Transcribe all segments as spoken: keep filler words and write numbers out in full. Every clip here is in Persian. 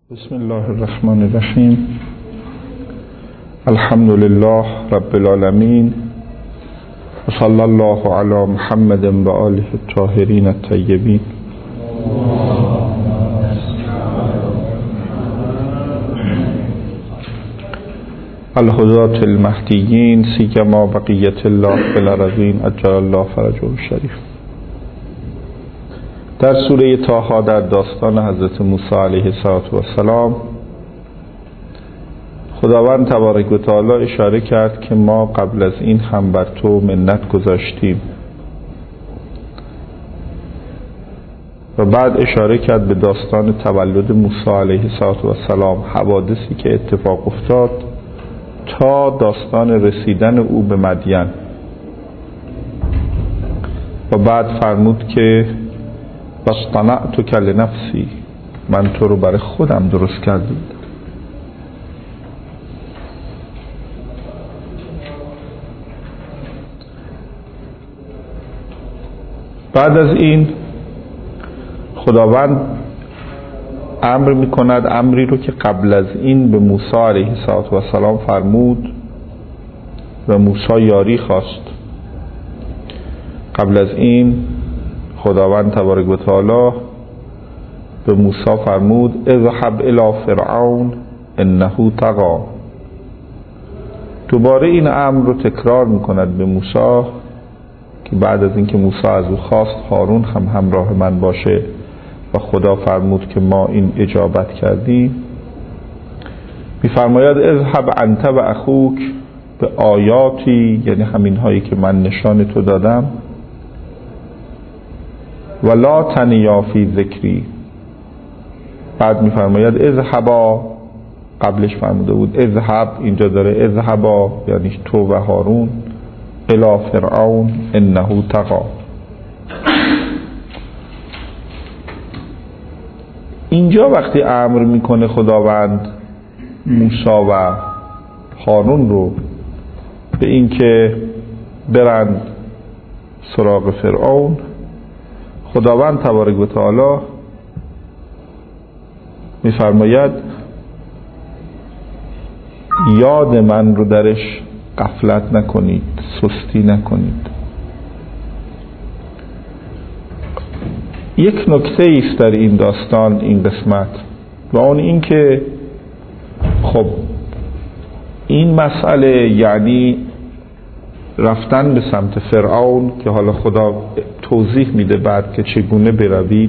بسم الله الرحمن الرحیم. الحمد لله رب العالمین و صلی الله علی محمد و آله الطاهرین الطیبین. الهداة المهدیین سیما بقیت الله فی الارضین عجل الله فرجه الشریف. در سوره طه در داستان حضرت موسی علیه السلام خداوند تبارک و تعالی اشاره کرد که ما قبل از این هم بر تو منت گذاشتیم و بعد اشاره کرد به داستان تولد موسی علیه السلام، حوادثی که اتفاق افتاد تا داستان رسیدن او به مدین و بعد فرمود که واصطنعتک لنفسی، من تو رو برای خودم درست کردم. بعد از این خداوند امر می کند امری رو که قبل از این به موسی علیه السلام فرمود و موسی یاری خواست. قبل از این خداوند تبارک و تعالی به موسی فرمود اذهب الی فرعون انه طغی. دوباره این امر رو تکرار میکند به موسی که بعد از اینکه موسی از او خواست هارون هم همراه من باشه و خدا فرمود که ما این اجابت کردیم، میفرماید اذهب انت و اخوک به آیاتی، یعنی همین هایی که من نشان تو دادم، ولا تنیا فی ذکری. بعد میفرماید اذهبا، قبلش فرموده بود اذهب، اینجا داره اذهبا یعنی تو و هارون الی فرعون انه طغی. اینجا وقتی امر میکنه خداوند موسی و هارون رو به اینکه برند سراغ فرعون، خداوند تبارک و تعالی میفرماید یاد من رو درش غفلت نکنید، سستی نکنید. یک نکته ایست در این داستان، این قسمت، و اون این که خب این مسئله یعنی رفتن به سمت فرعون که حالا خدا توضیح میده بعد که چگونه بروید،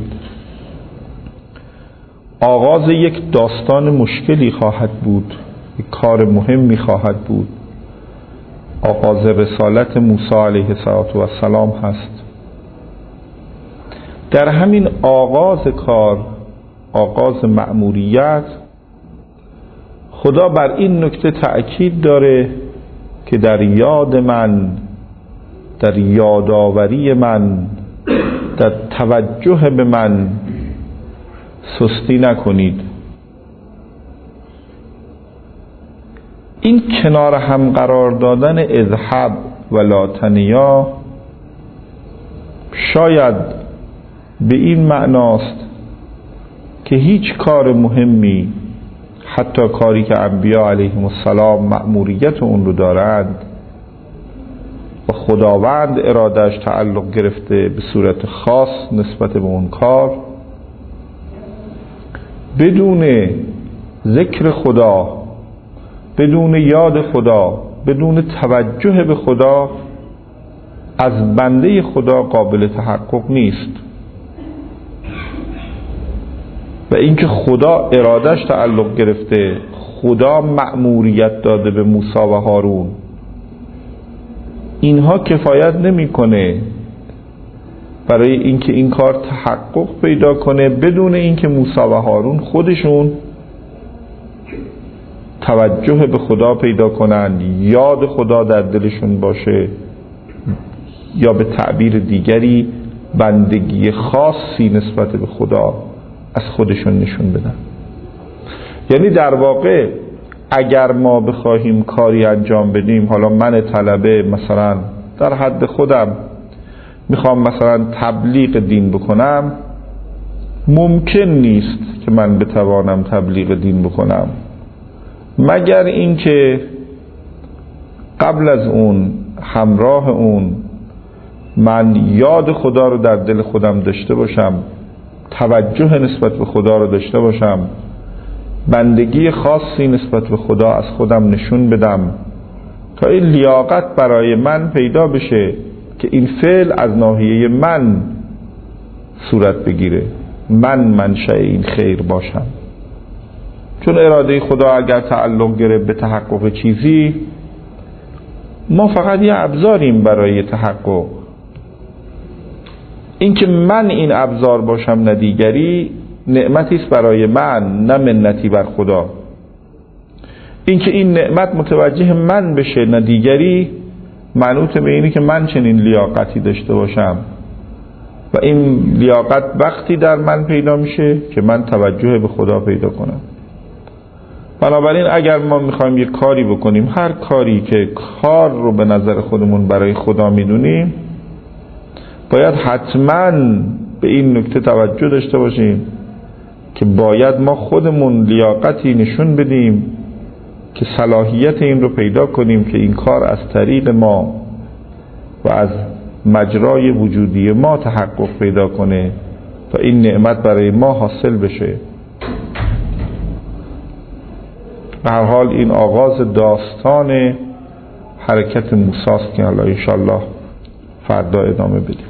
آغاز یک داستان مشکلی خواهد بود، یک کار مهمی خواهد بود. آغاز رسالت موسی علیه السلام هست. در همین آغاز کار، آغاز مأموریت، خدا بر این نکته تأکید داره که در یاد من، در یادآوری من، در توجه به من سستی نکنید. این کنار هم قرار دادن اذهب و لا تنیا شاید به این معناست که هیچ کار مهمی، حتی کاری که انبیا علیهم السلام مأموریت اون رو دارند و خداوند ارادهش تعلق گرفته به صورت خاص نسبت به اون کار، بدون ذکر خدا، بدون یاد خدا، بدون توجه به خدا، از بنده خدا قابل تحقق نیست. و اینکه خدا ارادهش تعلق گرفته، خدا مأموریت داده به موسی و هارون، اینها کفایت نمیکنه برای اینکه این کار تحقق پیدا کنه بدون اینکه موسی و هارون خودشون توجه به خدا پیدا کنن، یاد خدا در دلشون باشه، یا به تعبیر دیگری بندگی خاصی نسبت به خدا از خودشون نشون بدن. یعنی در واقع اگر ما بخواهیم کاری انجام بدیم، حالا من طلبه مثلا در حد خودم میخوام مثلا تبلیغ دین بکنم، ممکن نیست که من بتوانم تبلیغ دین بکنم مگر اینکه قبل از اون، همراه اون، من یاد خدا رو در دل خودم داشته باشم، توجه نسبت به خدا رو داشته باشم، بندگی خاصی نسبت به خدا از خودم نشون بدم تا این لیاقت برای من پیدا بشه که این فعل از ناحیه من صورت بگیره، من منشأ این خیر باشم. چون اراده خدا اگر تعلق گرفت به تحقق چیزی، ما فقط یه ابزاریم برای تحقق. اینکه من این ابزار باشم نه دیگری، نعمتی است برای من، نه منتی بر خدا. اینکه این نعمت متوجه من بشه نه دیگری، منوط به اینه که من چنین لیاقتی داشته باشم و این لیاقت وقتی در من پیدا میشه که من توجه به خدا پیدا کنم. بنابراین اگر ما میخوایم یک کاری بکنیم، هر کاری که کار رو به نظر خودمون برای خدا میدونیم، باید حتما به این نکته توجه داشته باشیم که باید ما خودمون لیاقتی نشون بدیم که صلاحیت این رو پیدا کنیم که این کار از طریق ما و از مجرای وجودی ما تحقق پیدا کنه تا این نعمت برای ما حاصل بشه. به هر حال این آغاز داستان حرکت موسی است که حالا انشالله فردا ادامه بدیم.